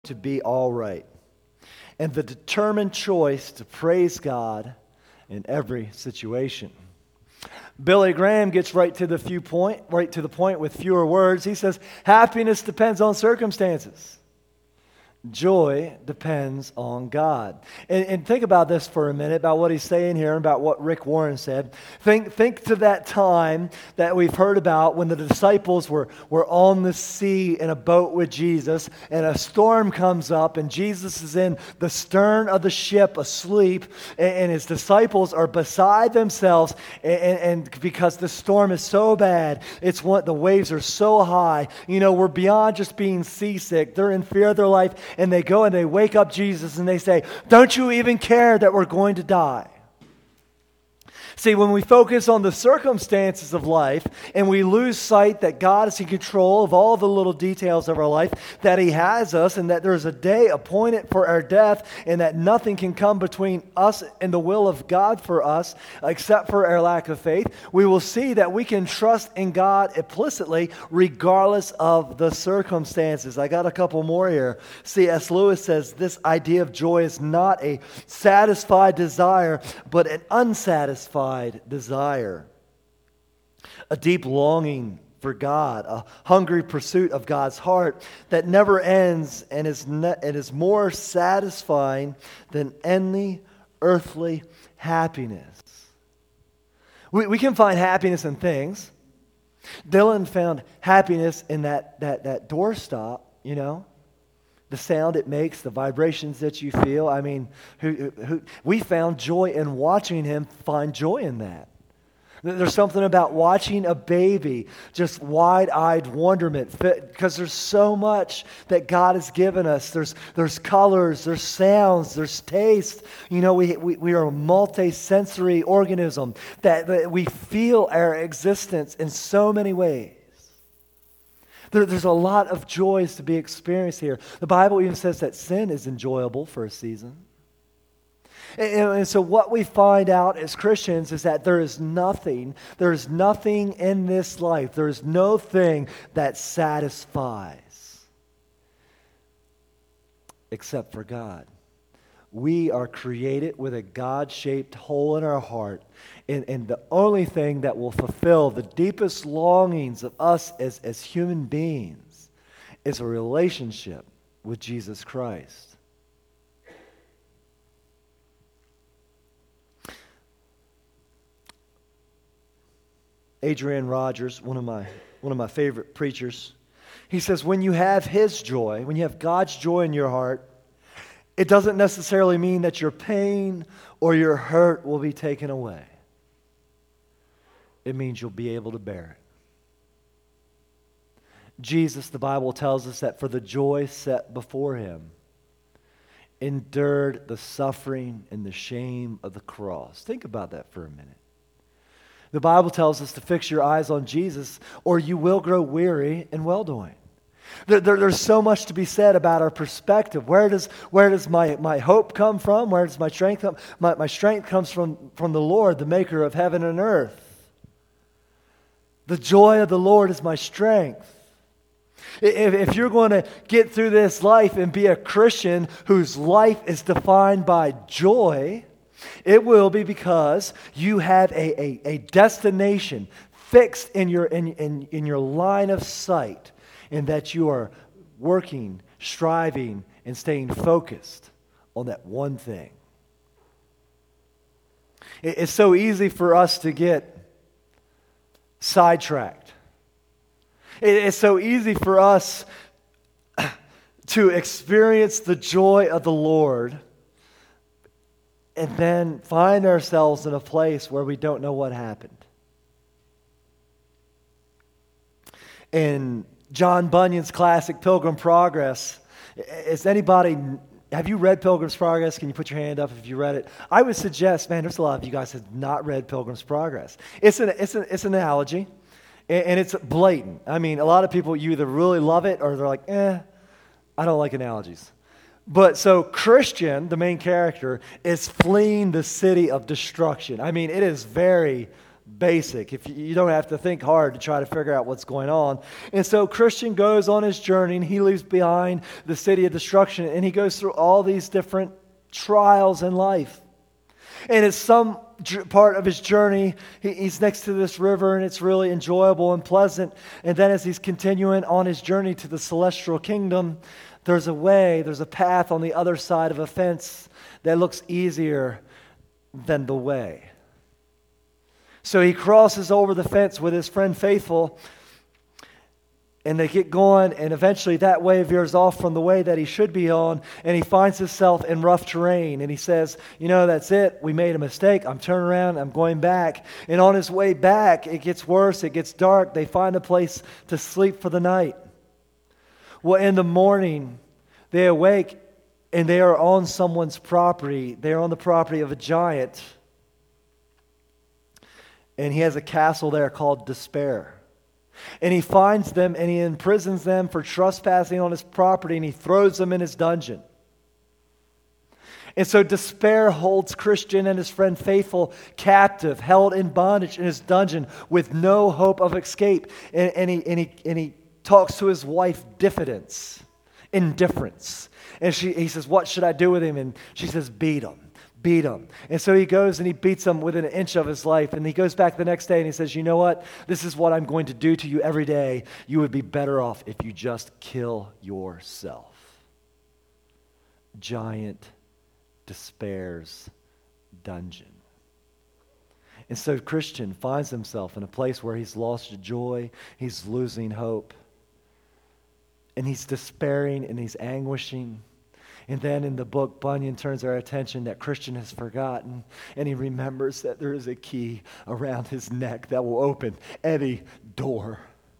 to be all right, and the determined choice to praise God in every situation. Billy Graham gets right to the point with fewer words. He says, happiness depends on circumstances. Joy depends on God. And think about this for a minute, about what he's saying here, about what Rick Warren said. Think to that time that we've heard about when the disciples were on the sea in a boat with Jesus, and a storm comes up, and Jesus is in the stern of the ship asleep, and his disciples are beside themselves, and because the storm is so bad, the waves are so high, we're beyond just being seasick. They're in fear of their life. And they go and they wake up Jesus and they say, don't you even care that we're going to die? See, when we focus on the circumstances of life and we lose sight that God is in control of all the little details of our life, that He has us, and that there's a day appointed for our death, and that nothing can come between us and the will of God for us except for our lack of faith, we will see that we can trust in God implicitly regardless of the circumstances. I got a couple more here. C.S. Lewis says this idea of joy is not a satisfied desire, but an unsatisfied desire, a deep longing for God, a hungry pursuit of God's heart that never ends and is more satisfying than any earthly happiness. We can find happiness in things. Dylan found happiness in that doorstop, the sound it makes, the vibrations that you feel. I mean, we found joy in watching him find joy in that. There's something about watching a baby, just wide-eyed wonderment, because there's so much that God has given us. There's colors, there's sounds, there's taste. We are a multi-sensory organism that we feel our existence in so many ways. There's a lot of joys to be experienced here. The Bible even says that sin is enjoyable for a season. And so what we find out as Christians is that there is nothing in this life, there is no thing that satisfies except for God. We are created with a God-shaped hole in our heart. And the only thing that will fulfill the deepest longings of us as human beings is a relationship with Jesus Christ. Adrian Rogers, one of my favorite preachers, he says, when you have His joy, when you have God's joy in your heart, it doesn't necessarily mean that your pain or your hurt will be taken away. It means you'll be able to bear it. Jesus, the Bible tells us that for the joy set before Him, endured the suffering and the shame of the cross. Think about that for a minute. The Bible tells us to fix your eyes on Jesus, or you will grow weary in well-doing. There's so much to be said about our perspective. Where does my hope come from? Where does my strength come? My strength comes from the Lord, the maker of heaven and earth. The joy of the Lord is my strength. If you're going to get through this life and be a Christian whose life is defined by joy, it will be because you have a destination fixed in your line of sight, and that you are working, striving, and staying focused on that one thing. It's so easy for us to get sidetracked. It's so easy for us to experience the joy of the Lord and then find ourselves in a place where we don't know what happened. In John Bunyan's classic Pilgrim's Progress, have you read Pilgrim's Progress? Can you put your hand up if you read it? I would suggest, there's a lot of you guys have not read Pilgrim's Progress. It's an analogy, and it's blatant. I mean, a lot of people, you either really love it or they're like, I don't like analogies. But so Christian, the main character, is fleeing the city of destruction. I mean, it is very basic. If you don't have to think hard to try to figure out what's going on. And so Christian goes on his journey, and he leaves behind the city of destruction, and he goes through all these different trials in life. And at some part of his journey, he's next to this river, and it's really enjoyable and pleasant. And then as he's continuing on his journey to the celestial kingdom, there's a path on the other side of a fence that looks easier than the way. So he crosses over the fence with his friend Faithful, and they get going, and eventually that way veers off from the way that he should be on, and he finds himself in rough terrain, and he says, that's it, we made a mistake, I'm turning around, I'm going back. And on his way back, it gets worse, it gets dark, they find a place to sleep for the night. Well, in the morning, they awake, and they are on someone's property. They are on the property of a giant. And he has a castle there called Despair. And he finds them, and he imprisons them for trespassing on his property, and he throws them in his dungeon. And so Despair holds Christian and his friend Faithful captive, held in bondage in his dungeon with no hope of escape. And he talks to his wife, indifference. And he says, what should I do with him? And she says, beat him. And so he goes and he beats him within an inch of his life. And he goes back the next day and he says, you know what? This is what I'm going to do to you every day. You would be better off if you just kill yourself. Giant Despair's dungeon. And so Christian finds himself in a place where he's lost joy, he's losing hope. And he's despairing and he's anguishing. And then in the book, Bunyan turns our attention that Christian has forgotten, and he remembers that there is a key around his neck that will open any door.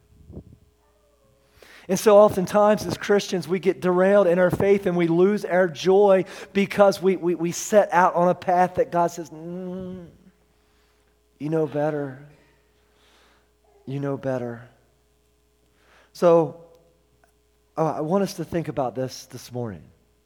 And so oftentimes as Christians, we get derailed in our faith and we lose our joy because we set out on a path that God says, you know better. You know better. So I want us to think about this morning.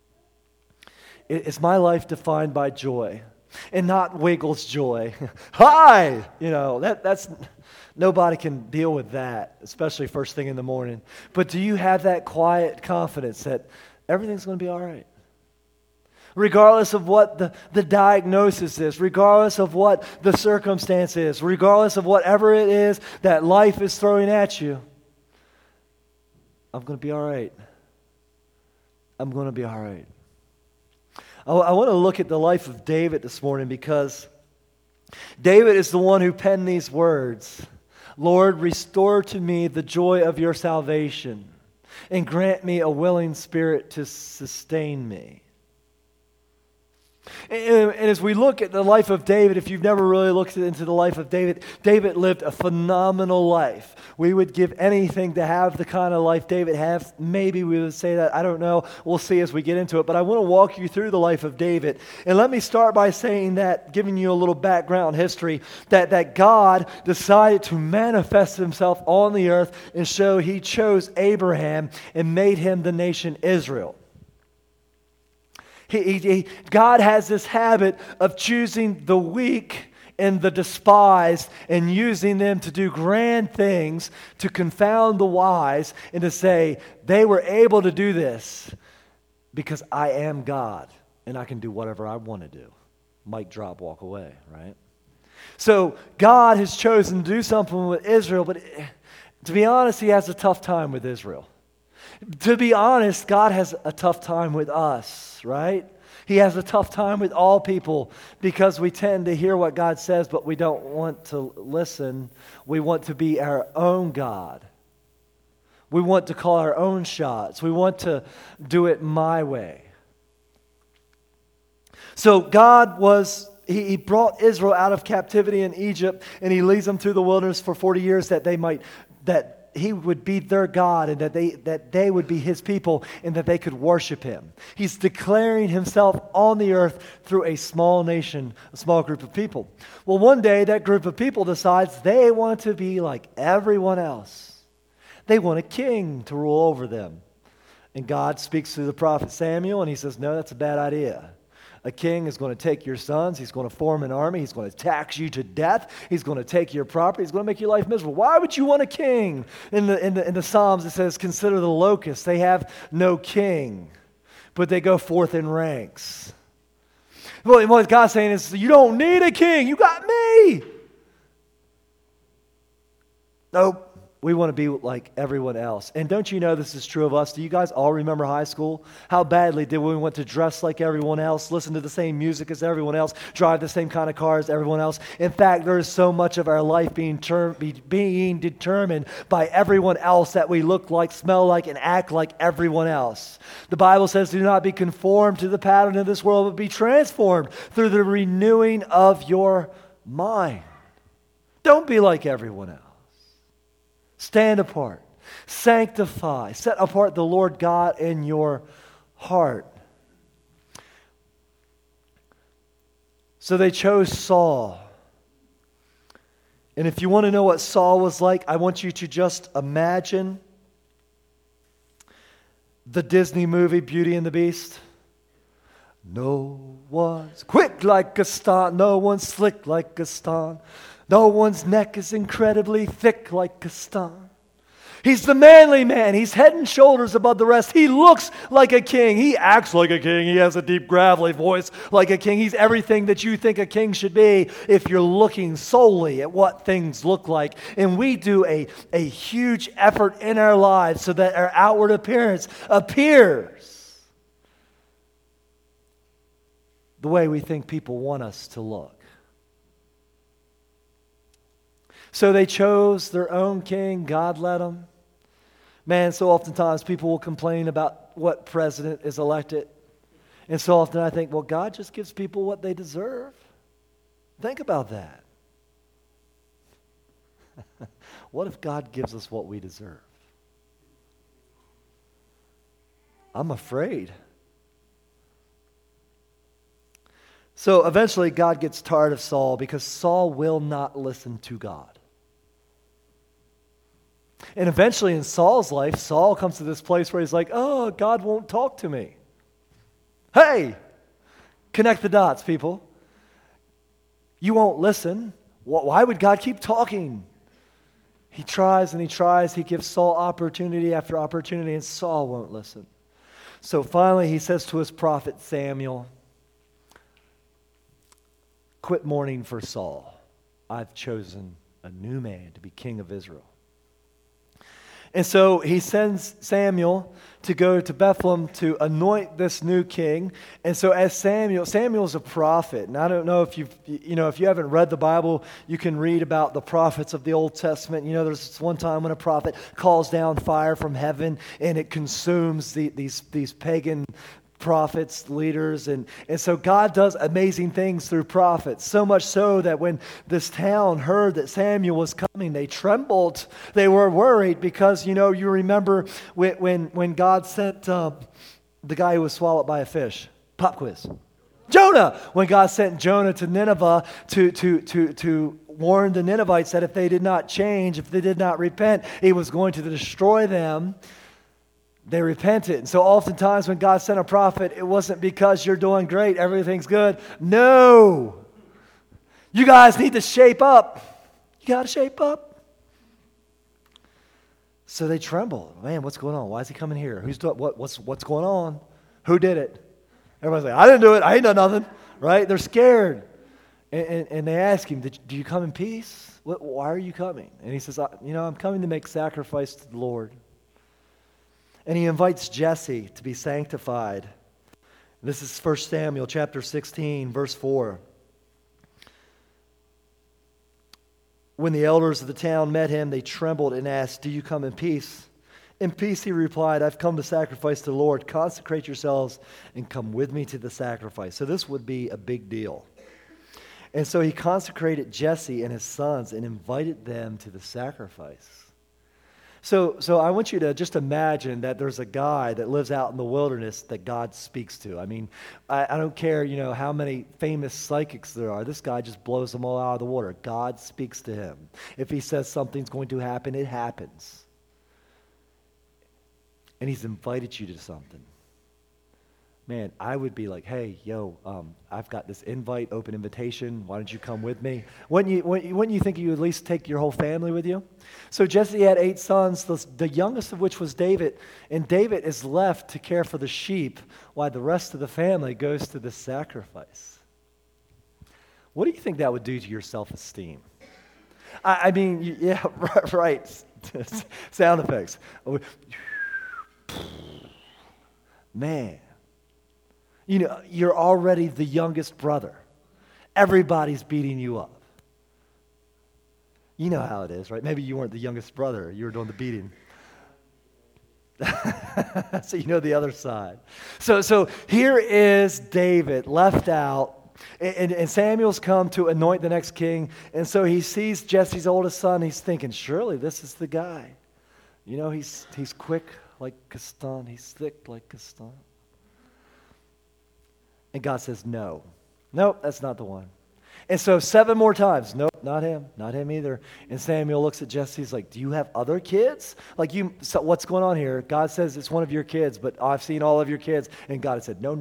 Is my life defined by joy and not Wiggles joy? Hi! That's nobody can deal with that, especially first thing in the morning. But do you have that quiet confidence that everything's going to be all right? Regardless of what the diagnosis is, regardless of what the circumstance is, regardless of whatever it is that life is throwing at you, I'm going to be all right. I'm going to be all right. I want to look at the life of David this morning because David is the one who penned these words. Lord, restore to me the joy of your salvation and grant me a willing spirit to sustain me. And as we look at the life of David, if you've never really looked into the life of David, David lived a phenomenal life. We would give anything to have the kind of life David had. Maybe we would say that. I don't know. We'll see as we get into it. But I want to walk you through the life of David. And let me start by saying that, giving you a little background history, that God decided to manifest himself on the earth and show he chose Abraham and made him the nation Israel. God has this habit of choosing the weak and the despised and using them to do grand things to confound the wise and to say, they were able to do this because I am God and I can do whatever I want to do. Mic drop, walk away, right? So God has chosen to do something with Israel, but to be honest, he has a tough time with Israel. To be honest, God has a tough time with us, right? He has a tough time with all people because we tend to hear what God says, but we don't want to listen. We want to be our own God. We want to call our own shots. We want to do it my way. So God He brought Israel out of captivity in Egypt, and he leads them through the wilderness for 40 years that he would be their God and that they would be his people and that they could worship him. He's declaring himself on the earth through a small nation, a small group of people. Well, one day that group of people decides they want to be like everyone else. They want a king to rule over them. And God speaks through the prophet Samuel and he says, no, that's a bad idea. A king is going to take your sons. He's going to form an army. He's going to tax you to death. He's going to take your property. He's going to make your life miserable. Why would you want a king? In the Psalms, it says, consider the locusts. They have no king, but they go forth in ranks. Well, what God's saying is, you don't need a king. You got me. Nope. We want to be like everyone else. And don't you know this is true of us? Do you guys all remember high school? How badly did we want to dress like everyone else, listen to the same music as everyone else, drive the same kind of car as everyone else? In fact, there is so much of our life being determined by everyone else that we look like, smell like, and act like everyone else. The Bible says, do not be conformed to the pattern of this world, but be transformed through the renewing of your mind. Don't be like everyone else. Stand apart, sanctify, set apart the Lord God in your heart. So they chose Saul. And if you want to know what Saul was like, I want you to just imagine the Disney movie Beauty and the Beast. No one's quick like Gaston, no one's slick like Gaston. No one's neck is incredibly thick like Gaston. He's the manly man. He's head and shoulders above the rest. He looks like a king. He acts like a king. He has a deep, gravelly voice like a king. He's everything that you think a king should be if you're looking solely at what things look like. And we do a huge effort in our lives so that our outward appearance appears the way we think people want us to look. So they chose their own king. God led them. Man, so oftentimes people will complain about what president is elected. And so often I think, well, God just gives people what they deserve. Think about that. What if God gives us what we deserve? I'm afraid. So eventually God gets tired of Saul because Saul will not listen to God. And eventually in Saul's life, Saul comes to this place where he's like, oh, God won't talk to me. Hey, connect the dots, people. You won't listen. Why would God keep talking? He tries and he tries. He gives Saul opportunity after opportunity, and Saul won't listen. So finally he says to his prophet Samuel, quit mourning for Saul. I've chosen a new man to be king of Israel. And so he sends Samuel to go to Bethlehem to anoint this new king. And so as Samuel's a prophet. And I don't know if if you haven't read the Bible, you can read about the prophets of the Old Testament. You know, there's this one time when a prophet calls down fire from heaven and it consumes these pagan prophets, leaders, and so God does amazing things through prophets, so much so that when this town heard that Samuel was coming, they trembled. They were worried because, you remember when God sent the guy who was swallowed by a fish. Pop quiz. Jonah! When God sent Jonah to Nineveh to warn the Ninevites that if they did not change, if they did not repent, he was going to destroy them. They repented. And so oftentimes when God sent a prophet, it wasn't because you're doing great, everything's good. No. You guys need to shape up. You got to shape up. So they trembled. Man, what's going on? Why is he coming here? Who's doing what's going on? Who did it? Everybody's like, I didn't do it. I ain't done nothing. Right? They're scared. And they ask him, do you come in peace? Why are you coming? And he says, I'm coming to make sacrifice to the Lord. And he invites Jesse to be sanctified. This is 1 Samuel chapter 16, verse 4. When the elders of the town met him, they trembled and asked, do you come in peace? In peace, he replied, I've come to sacrifice to the Lord. Consecrate yourselves and come with me to the sacrifice. So this would be a big deal. And so he consecrated Jesse and his sons and invited them to the sacrifice. So I want you to just imagine that there's a guy that lives out in the wilderness that God speaks to. I mean, I don't care, how many famous psychics there are. This guy just blows them all out of the water. God speaks to him. If he says something's going to happen, it happens. And he's invited you to something. man, I would be like, hey, yo, I've got this invite, open invitation. Why don't you come with me? Wouldn't you think you would at least take your whole family with you? So Jesse had 8 sons, the youngest of which was David. And David is left to care for the sheep while the rest of the family goes to the sacrifice. What do you think that would do to your self-esteem? I mean, yeah, right. Sound effects. Man. You know, you're already the youngest brother. Everybody's beating you up. You know how it is, right? Maybe you weren't the youngest brother. You were doing the beating. So you know the other side. So here is David left out. And Samuel's come to anoint the next king. And so he sees Jesse's oldest son. He's thinking, surely this is the guy. You know, he's quick like Gaston. He's thick like Gaston. And God says, no. Nope, that's not the one. And so 7 more times, nope, not him either. And Samuel looks at Jesse, he's like, do you have other kids? So what's going on here? God says it's one of your kids, but I've seen all of your kids. And God said, no.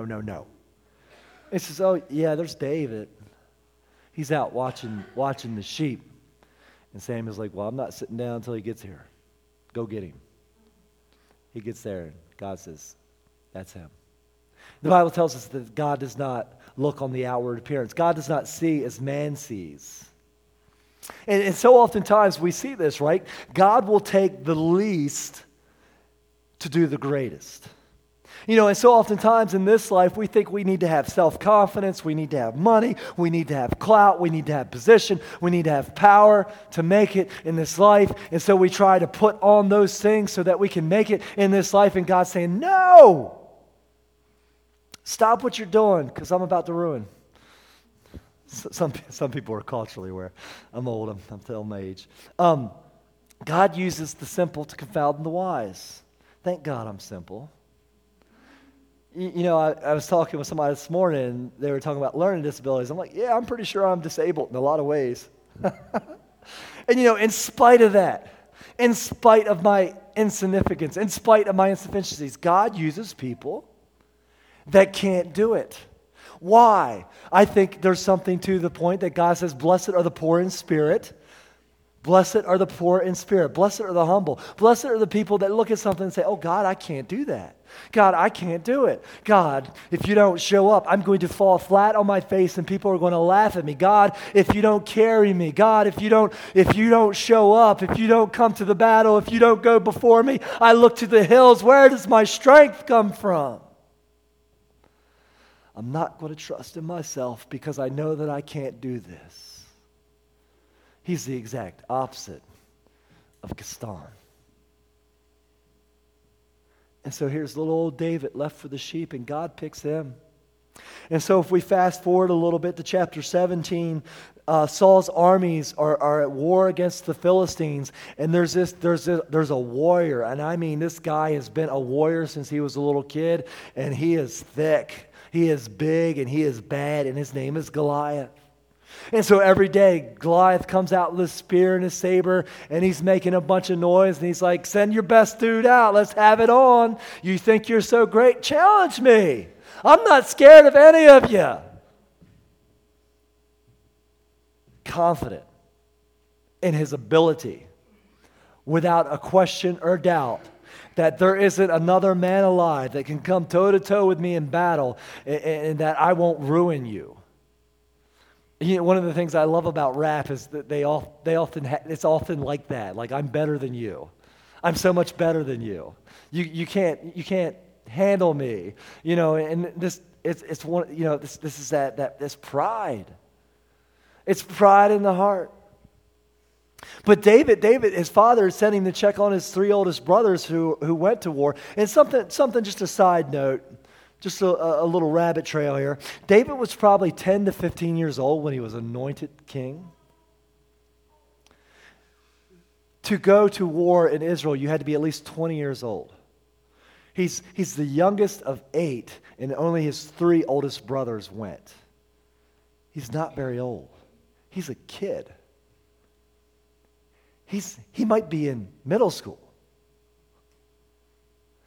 He says, oh, yeah, there's David. He's out watching the sheep. And Samuel's like, well, I'm not sitting down until he gets here. Go get him. He gets there, and God says, that's him. The Bible tells us that God does not look on the outward appearance. God does not see as man sees. And so oftentimes we see this, right? God will take the least to do the greatest. You know, and so oftentimes in this life, we think we need to have self-confidence, we need to have money, we need to have clout, we need to have position, we need to have power to make it in this life. And so we try to put on those things so that we can make it in this life. And God's saying, no! Stop what you're doing, because I'm about to ruin. Some people are culturally aware. I'm old. I'm telling my age. God uses the simple to confound the wise. Thank God I'm simple. You know, I was talking with somebody this morning, and they were talking about learning disabilities. I'm like, yeah, I'm pretty sure I'm disabled in a lot of ways. And, you know, in spite of that, in spite of my insignificance, in spite of my insufficiencies, God uses people that can't do it. Why? I think there's something to the point that God says, blessed are the poor in spirit. Blessed are the poor in spirit. Blessed are the humble. Blessed are the people that look at something and say, oh, God, I can't do that. God, I can't do it. God, if you don't show up, I'm going to fall flat on my face and people are going to laugh at me. God, if you don't carry me. God, if you don't show up, if you don't come to the battle, if you don't go before me, I look to the hills. Where does my strength come from? I'm not going to trust in myself because I know that I can't do this. He's the exact opposite of Gaston. And so here's little old David left for the sheep, and God picks him. And so if we fast forward a little bit to chapter 17, Saul's armies are at war against the Philistines, and there's a warrior, and I mean this guy has been a warrior since he was a little kid, and he is thick. He is big and he is bad, and his name is Goliath. And so every day, Goliath comes out with a spear and a saber, and he's making a bunch of noise, and he's like, send your best dude out. Let's have it on. You think you're so great? Challenge me. I'm not scared of any of you. Confident in his ability, without a question or doubt, that there isn't another man alive that can come toe-to-toe with me in battle and that I won't ruin you. You know, one of the things I love about rap is that it's often like that. Like, I'm better than you. I'm so much better than you. You can't handle me. You know, and this is pride. It's pride in the heart. But David, his father sent him to check on his 3 oldest brothers who went to war. And something, just a side note, just a little rabbit trail here. David was probably 10 to 15 years old when he was anointed king. To go to war in Israel, you had to be at least 20 years old. He's the youngest of 8, and only his 3 oldest brothers went. He's not very old. He's a kid. He might be in middle school.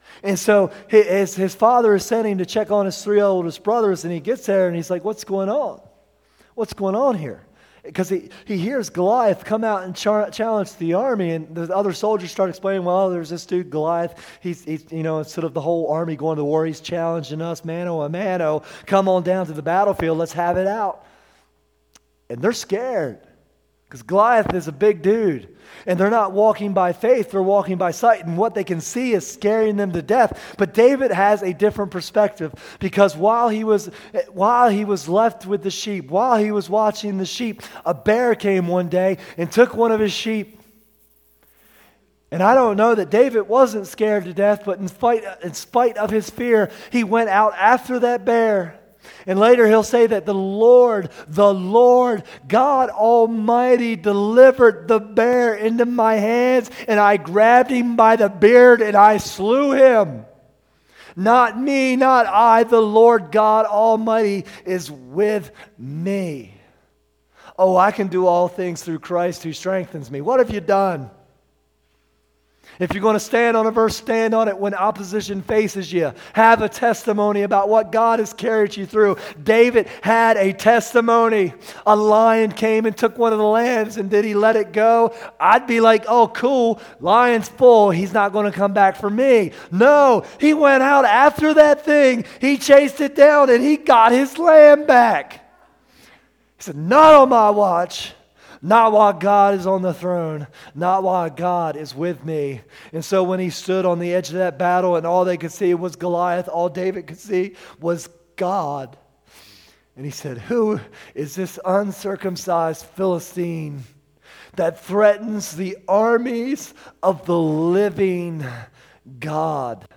And so his father is sending to check on his three oldest brothers, and he gets there and he's like, what's going on? What's going on here? Because he hears Goliath come out and challenge the army, and the other soldiers start explaining, well, there's this dude Goliath. He's instead of the whole army going to war, he's challenging us, mano a mano. Come on down to the battlefield, let's have it out. And they're scared because Goliath is a big dude. And they're not walking by faith, they're walking by sight. And what they can see is scaring them to death. But David has a different perspective, because while he was left with the sheep, while he was watching the sheep, a bear came one day and took one of his sheep. And I don't know that David wasn't scared to death, but in spite of his fear, he went out after that bear. And later he'll say that the Lord, God Almighty, delivered the bear into my hands, and I grabbed him by the beard and I slew him. Not me, not I, the Lord God Almighty is with me. Oh, I can do all things through Christ who strengthens me. What have you done? If you're going to stand on a verse, stand on it when opposition faces you. Have a testimony about what God has carried you through. David had a testimony. A lion came and took one of the lambs, and did he let it go? I'd be like, oh, cool, lion's full. He's not going to come back for me. No, he went out after that thing. He chased it down, and he got his lamb back. He said, not on my watch. Not while God is on the throne. Not while God is with me. And so when he stood on the edge of that battle and all they could see was Goliath, all David could see was God. And he said, who is this uncircumcised Philistine that threatens the armies of the living God?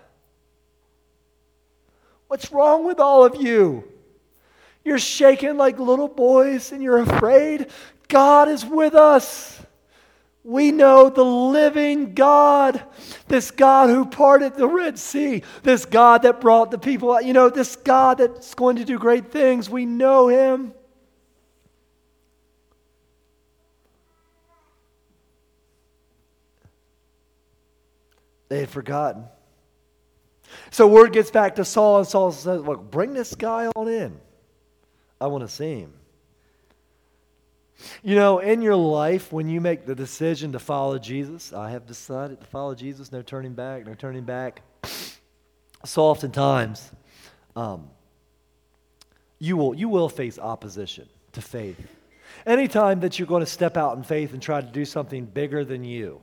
What's wrong with all of you? You're shaking like little boys and you're afraid. God is with us. We know the living God, this God who parted the Red Sea, this God that brought the people out, this God that's going to do great things. We know him. They had forgotten. So word gets back to Saul, and Saul says, look, bring this guy on in. I want to see him. In your life, when you make the decision to follow Jesus, I have decided to follow Jesus, no turning back, no turning back. So oftentimes, you will face opposition to faith. Anytime that you're going to step out in faith and try to do something bigger than you,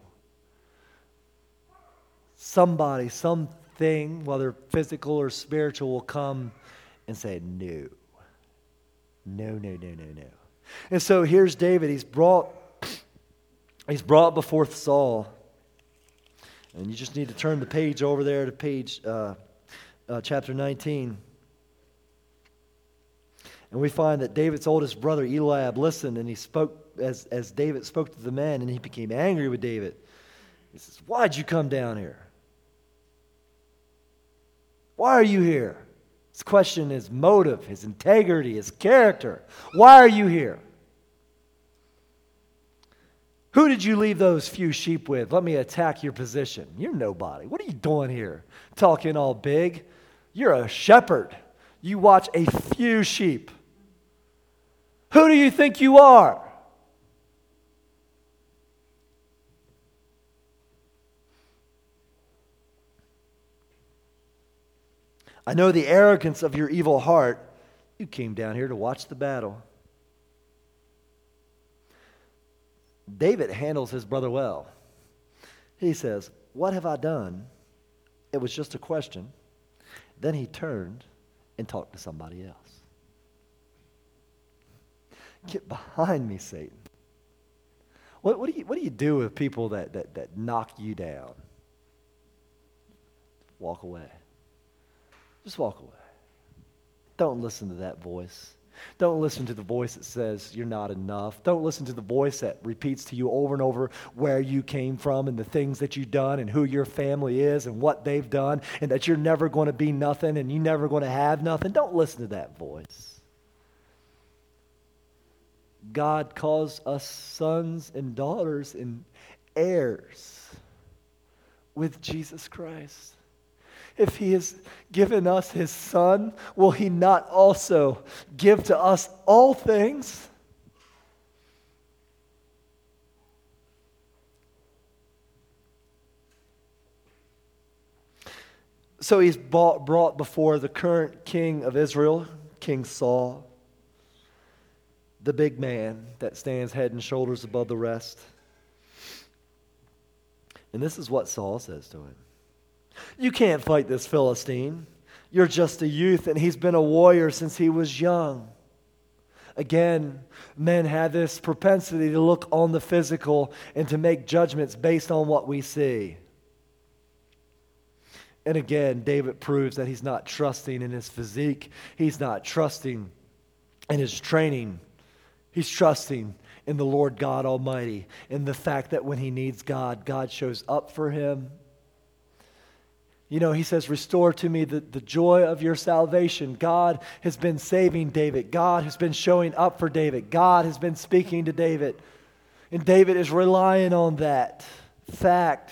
somebody, something, whether physical or spiritual, will come and say, no. No. And so here's David. He's brought before Saul. And you just need to turn the page over there to page chapter 19. And we find that David's oldest brother Eliab listened, and he spoke as David spoke to the man, and he became angry with David. He says, why'd you come down here? Why are you here? His question is motive, his integrity, his character. Why are you here? Who did you leave those few sheep with? Let me attack your position. You're nobody. What are you doing here? Talking all big. You're a shepherd. You watch a few sheep. Who do you think you are? I know the arrogance of your evil heart. You came down here to watch the battle. David handles his brother well. He says, what have I done? It was just a question. Then he turned and talked to somebody else. Get behind me, Satan. What do you do with people that knock you down? Walk away. Just walk away. Don't listen to that voice. Don't listen to the voice that says you're not enough. Don't listen to the voice that repeats to you over and over where you came from and the things that you've done and who your family is and what they've done and that you're never going to be nothing and you're never going to have nothing. Don't listen to that voice. God calls us sons and daughters and heirs with Jesus Christ. If he has given us his Son, will he not also give to us all things? So he's brought before the current king of Israel, King Saul, the big man that stands head and shoulders above the rest. And this is what Saul says to him. You can't fight this Philistine. You're just a youth, and he's been a warrior since he was young. Again, men have this propensity to look on the physical and to make judgments based on what we see. And again, David proves that he's not trusting in his physique. He's not trusting in his training. He's trusting in the Lord God Almighty, in the fact that when he needs God, God shows up for him. You know, he says, restore to me the joy of your salvation. God has been saving David. God has been showing up for David. God has been speaking to David. And David is relying on that fact.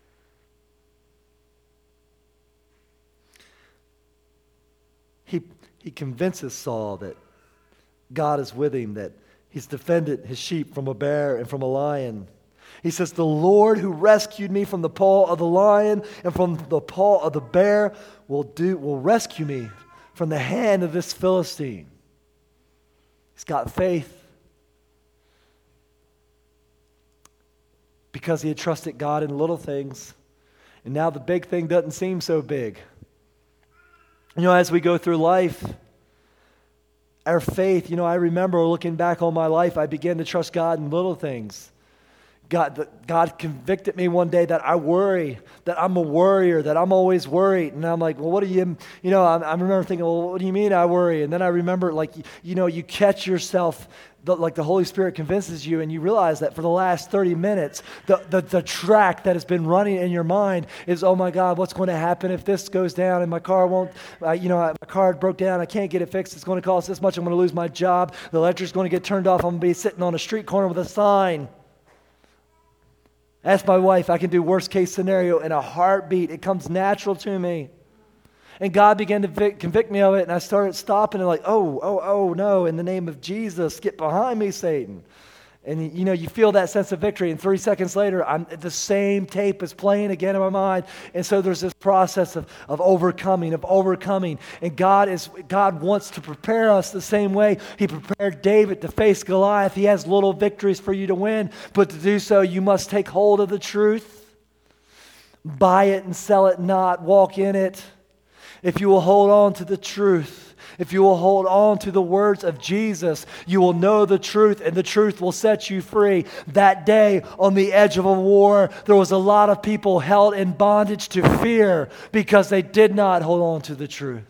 He convinces Saul that God is with him, that he's defended his sheep from a bear and from a lion. He says, the Lord who rescued me from the paw of the lion and from the paw of the bear will rescue me from the hand of this Philistine. He's got faith because he had trusted God in little things. And now the big thing doesn't seem so big. You know, as we go through life, our faith, I remember looking back on my life, I began to trust God in little things. God convicted me one day that I worry, that I'm a worrier, that I'm always worried. And I'm like, well, what do you, I remember thinking, well, what do you mean I worry? And then I remember, you catch yourself, like the Holy Spirit convinces you, and you realize that for the last 30 minutes, the track that has been running in your mind is, oh my God, what's going to happen if this goes down and my car won't, my car broke down, I can't get it fixed, it's going to cost this much, I'm going to lose my job, the electric's going to get turned off, I'm going to be sitting on a street corner with a sign. Ask my wife, I can do worst case scenario in a heartbeat. It comes natural to me. And God began to convict me of it, and I started stopping and like, oh, no, in the name of Jesus, get behind me, Satan. And you feel that sense of victory, and 3 seconds later, the same tape is playing again in my mind. And so there's this process of overcoming. And God wants to prepare us the same way He prepared David to face Goliath. He has little victories for you to win, but to do so, you must take hold of the truth. Buy it and sell it not. Walk in it. If you will hold on to the truth, if you will hold on to the words of Jesus, you will know the truth, and the truth will set you free. That day on the edge of a war, there was a lot of people held in bondage to fear because they did not hold on to the truth.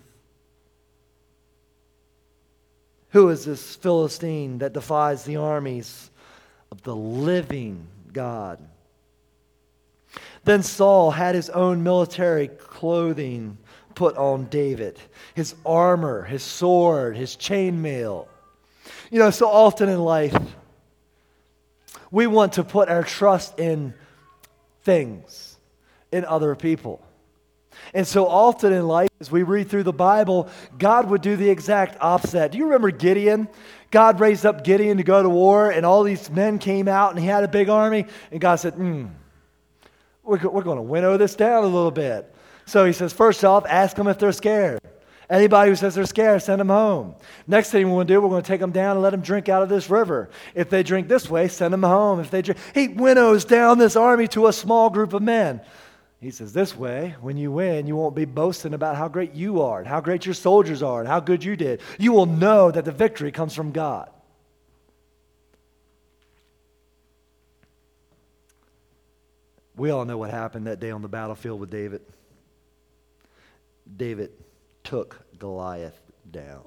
Who is this Philistine that defies the armies of the living God? Then Saul had his own military clothing put on David, his armor, his sword, his chainmail. So often in life, we want to put our trust in things, in other people. And so often in life, as we read through the Bible, God would do the exact opposite. Do you remember Gideon? God raised up Gideon to go to war, and all these men came out, and he had a big army, and God said, we're going to winnow this down a little bit. So he says, first off, ask them if they're scared. Anybody who says they're scared, send them home. Next thing we're going to do, we're going to take them down and let them drink out of this river. If they drink this way, send them home. If they drink, he winnows down this army to a small group of men. He says, this way, when you win, you won't be boasting about how great you are and how great your soldiers are and how good you did. You will know that the victory comes from God. We all know what happened that day on the battlefield with David. David took Goliath down.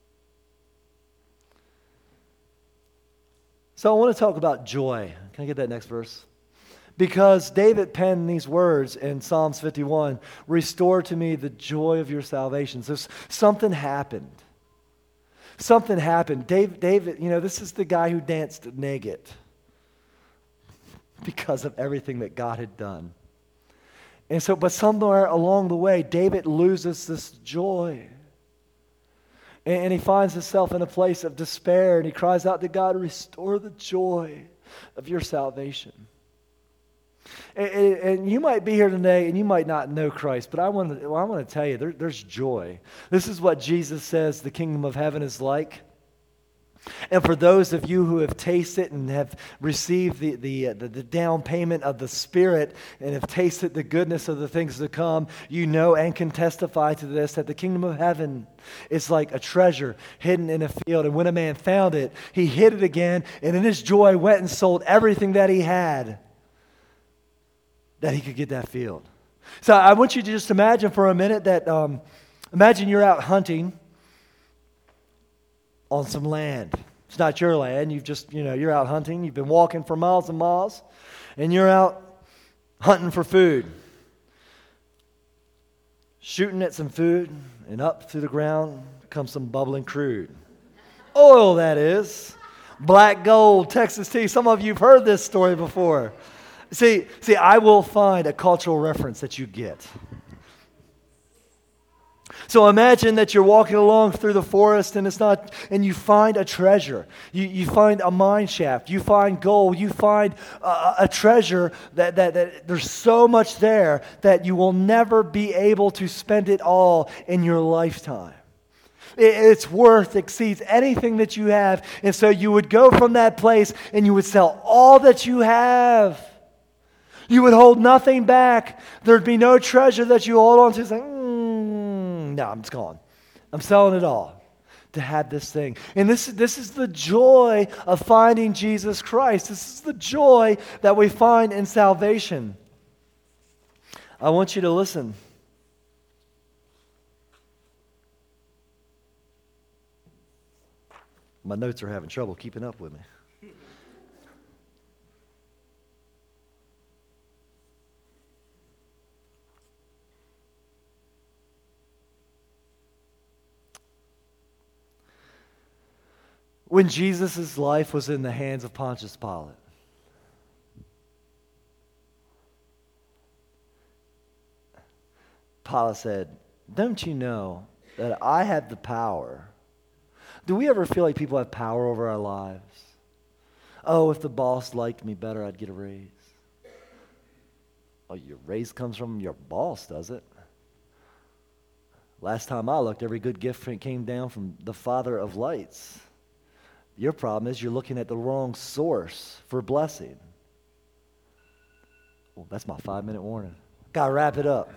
So I want to talk about joy. Can I get that next verse? Because David penned these words in Psalms 51, restore to me the joy of your salvation. So something happened. Something happened. David, this is the guy who danced naked because of everything that God had done. And so, but somewhere along the way, David loses this joy. And he finds himself in a place of despair, and he cries out to God, restore the joy of your salvation. And you might be here today and you might not know Christ, but I want to tell you, there's joy. This is what Jesus says the kingdom of heaven is like. And for those of you who have tasted and have received the down payment of the Spirit and have tasted the goodness of the things to come, you know and can testify to this, that the kingdom of heaven is like a treasure hidden in a field. And when a man found it, he hid it again, and in his joy went and sold everything that he had, that he could get that field. So I want you to just imagine for a minute that, imagine you're out hunting on some land. It's not your land. You're out hunting. You've been walking for miles and miles, and you're out hunting for food. Shooting at some food, and up through the ground comes some bubbling crude. Oil, that is. Black gold, Texas tea. Some of you have heard this story before. See, I will find a cultural reference that you get. So imagine that you're walking along through the forest and you find a treasure. You find a mine shaft. You find gold. You find a treasure that there's so much there that you will never be able to spend it all in your lifetime. Its worth exceeds anything that you have. And so you would go from that place and you would sell all that you have. You would hold nothing back. There'd be no treasure that you hold on to. It's like, no, it's gone. I'm selling it all to have this thing. And this is the joy of finding Jesus Christ. This is the joy that we find in salvation. I want you to listen. My notes are having trouble keeping up with me. When Jesus' life was in the hands of Pontius Pilate, Pilate said, don't you know that I have the power? Do we ever feel like people have power over our lives? Oh, if the boss liked me better, I'd get a raise. Oh, your raise comes from your boss, does it? Last time I looked, every good gift came down from the Father of lights. Your problem is you're looking at the wrong source for blessing. Well, that's my 5-minute warning. Gotta wrap it up.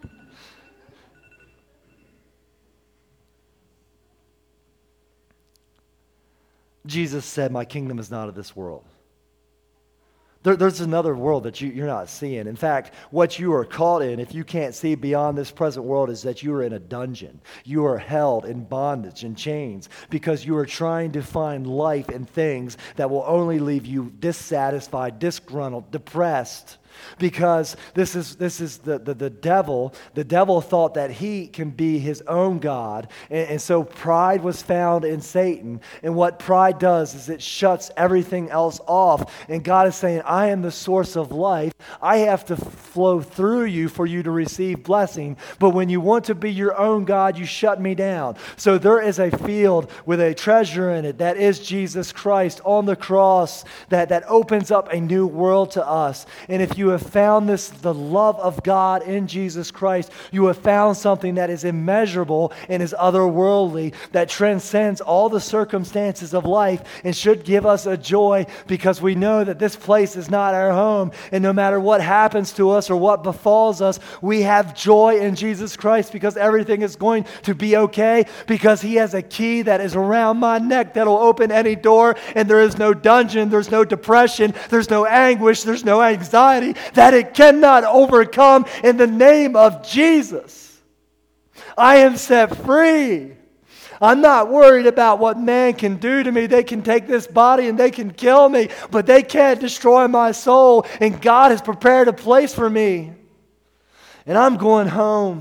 Jesus said, my kingdom is not of this world. There's another world that you're not seeing. In fact, what you are caught in, if you can't see beyond this present world, is that you are in a dungeon. You are held in bondage and chains because you are trying to find life in things that will only leave you dissatisfied, disgruntled, depressed. Because this is the devil. The devil thought that he can be his own God. And so pride was found in Satan. And what pride does is it shuts everything else off. And God is saying, I am the source of life. I have to flow through you for you to receive blessing. But when you want to be your own God, you shut me down. So there is a field with a treasure in it that is Jesus Christ on the cross that opens up a new world to us. And if you have found the love of God in Jesus Christ, you have found something that is immeasurable and is otherworldly, that transcends all the circumstances of life and should give us a joy because we know that this place is not our home. And no matter what happens to us or what befalls us, we have joy in Jesus Christ because everything is going to be okay because He has a key that is around my neck that will open any door, and there is no dungeon, there's no depression, there's no anguish, there's no anxiety that it cannot overcome in the name of Jesus. I am set free. I'm not worried about what man can do to me. They can take this body and they can kill me, but they can't destroy my soul. And God has prepared a place for me. And I'm going home.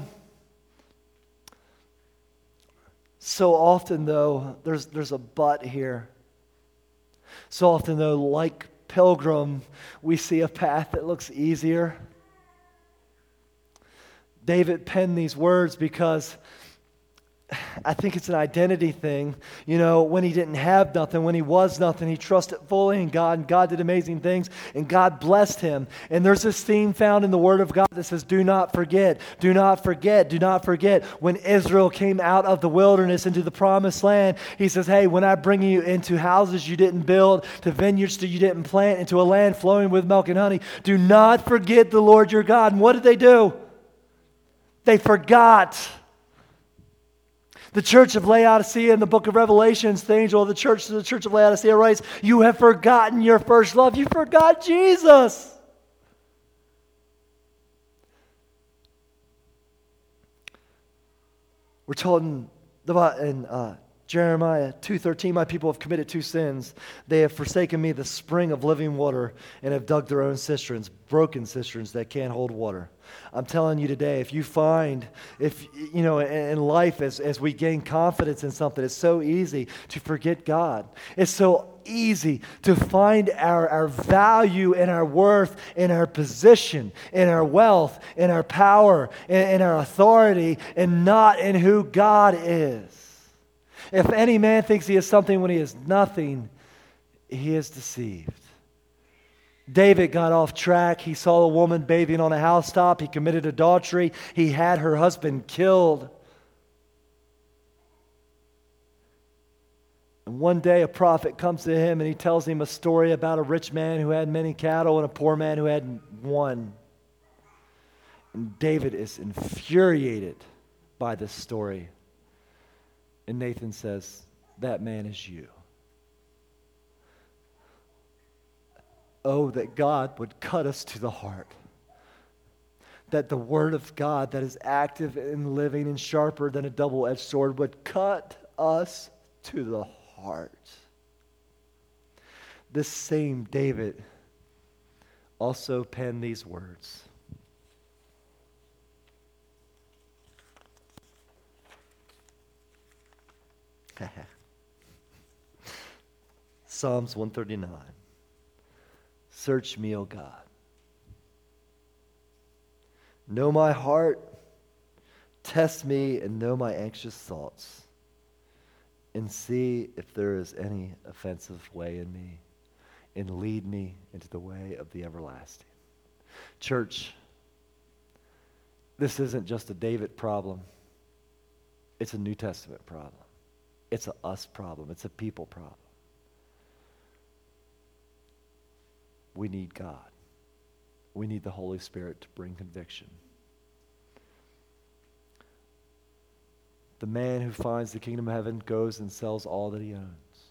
So often, though, there's a but here. So often, though, like Pilgrim, we see a path that looks easier. David penned these words because I think it's an identity thing. You know, when he didn't have nothing, when he was nothing, he trusted fully in God, and God did amazing things, and God blessed him. And there's this theme found in the Word of God that says, do not forget, do not forget, do not forget. When Israel came out of the wilderness into the promised land, he says, hey, when I bring you into houses you didn't build, to vineyards that you didn't plant, into a land flowing with milk and honey, do not forget the Lord your God. And what did they do? They forgot. The church of Laodicea in the book of Revelations, the angel of the church to the church of Laodicea writes, you have forgotten your first love. You forgot Jesus. We're told in Jeremiah 2:13, my people have committed two sins. They have forsaken me, the spring of living water, and have dug their own cisterns, broken cisterns that can't hold water. I'm telling you today, if you find, in life as we gain confidence in something, it's so easy to forget God. It's so easy to find our value and our worth in our position, in our wealth, in our power, in our authority, and not in who God is. If any man thinks he is something when he is nothing, he is deceived. David got off track. He saw a woman bathing on a housetop. He committed adultery. He had her husband killed. And one day a prophet comes to him and he tells him a story about a rich man who had many cattle and a poor man who had one. And David is infuriated by this story. And Nathan says, that man is you. Oh, that God would cut us to the heart. That the Word of God that is active and living and sharper than a double-edged sword would cut us to the heart. This same David also penned these words. Psalms 139. Search me, O God. Know my heart. Test me and know my anxious thoughts. And see if there is any offensive way in me. And lead me into the way of the everlasting. Church, this isn't just a David problem. It's a New Testament problem. It's a us problem. It's a people problem. We need God. We need the Holy Spirit to bring conviction. The man who finds the kingdom of heaven goes and sells all that he owns.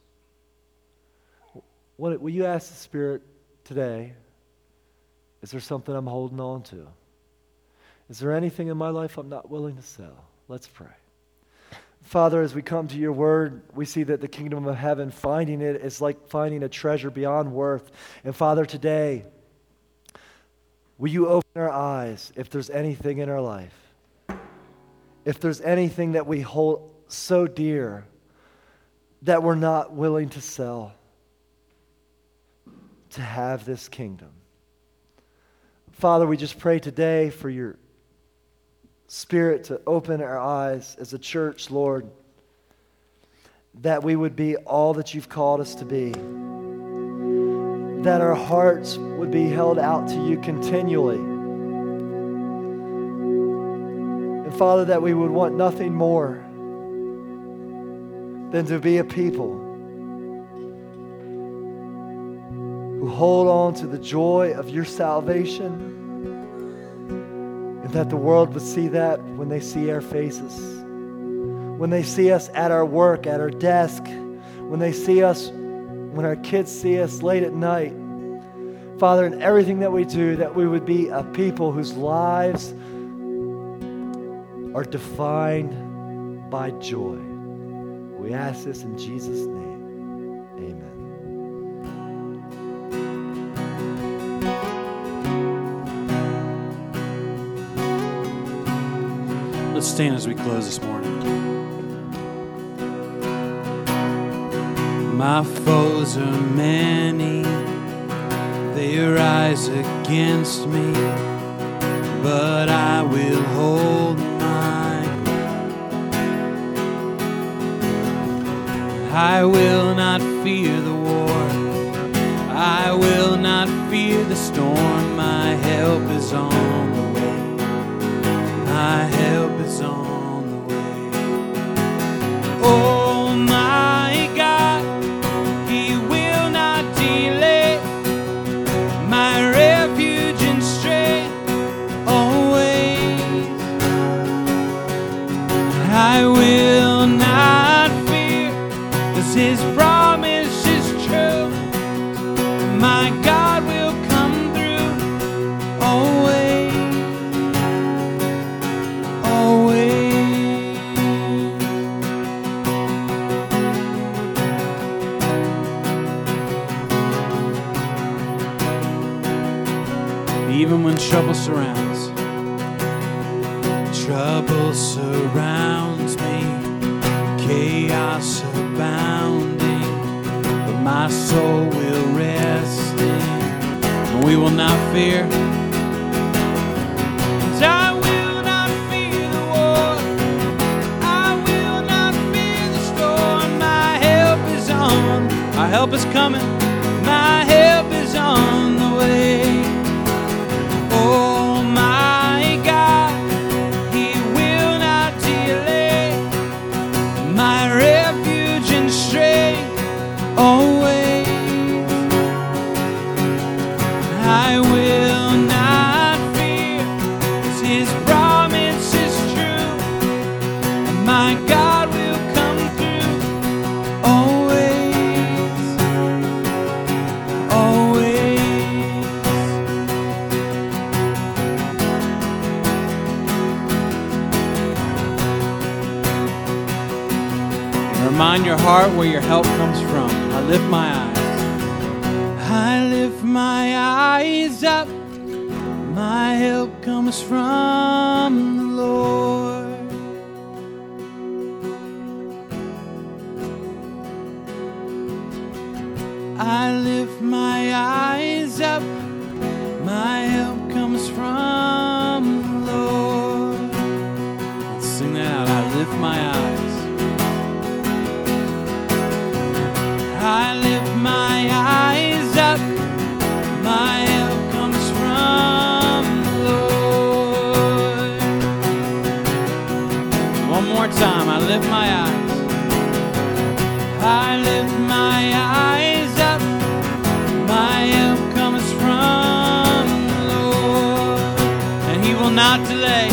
Will you ask the Spirit today, is there something I'm holding on to? Is there anything in my life I'm not willing to sell? Let's pray. Father, as we come to your word, we see that the kingdom of heaven, finding it is like finding a treasure beyond worth. And Father, today, will you open our eyes if there's anything in our life? If there's anything that we hold so dear that we're not willing to sell to have this kingdom. Father, we just pray today for your Spirit to open our eyes as a church, Lord, that we would be all that you've called us to be, that our hearts would be held out to you continually, and Father, that we would want nothing more than to be a people who hold on to the joy of your salvation, and that the world would see that when they see our faces, when they see us at our work, at our desk, when they see us, when our kids see us late at night. Father, in everything that we do, that we would be a people whose lives are defined by joy. We ask this in Jesus' name. Amen. Let's stand as we close this morning. My foes are many, they rise against me, but I will hold mine. I will not fear the war. I will not fear the storm. My help is on the way. My help is on the way. Oh my God, He will not delay. My refuge and strength always. I will not fear, 'cause His promise is true. My God will come through always, always. Even when trouble surrounds me, chaos abounding, but my soul will rest in. We will not fear. I will not fear the war. I will not fear the storm. My help is on. Our help is coming. My help is on the way. Oh my God, He will not delay. My refuge and strength always. I will not fear, 'cause His promise is true. My God will come through always, always. Remind your heart where your help comes from. I lift my eyes. I lift my eyes up. My help comes from the Lord. I lift my eyes up. My help comes from the Lord. Let's sing that out. I lift my eyes. I lift my eyes up. My help comes from the Lord. One more time. I lift my eyes. I lift my eyes up. My help comes from the Lord, and He will not delay.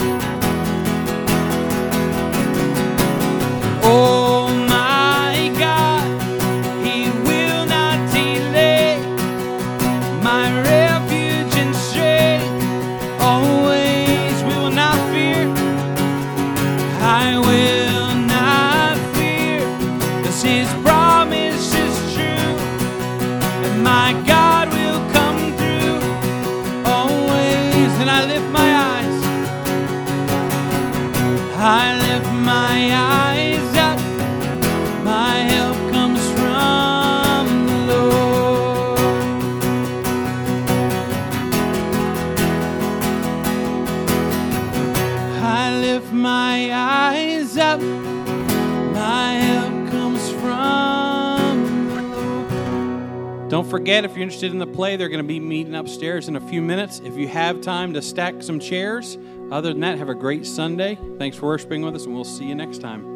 Oh my God, He will not delay. My refuge and strength always. We will not fear. I will not fear, 'cause His promise is true. And my God will come through always. And I lift my eyes. I lift my eyes up. My help comes from the Lord. I lift my eyes up. My help comes from the Lord. Don't forget, if you're interested in the play, they're going to be meeting upstairs in a few minutes. If you have time to stack some chairs. Other than that, have a great Sunday. Thanks for worshiping with us, and we'll see you next time.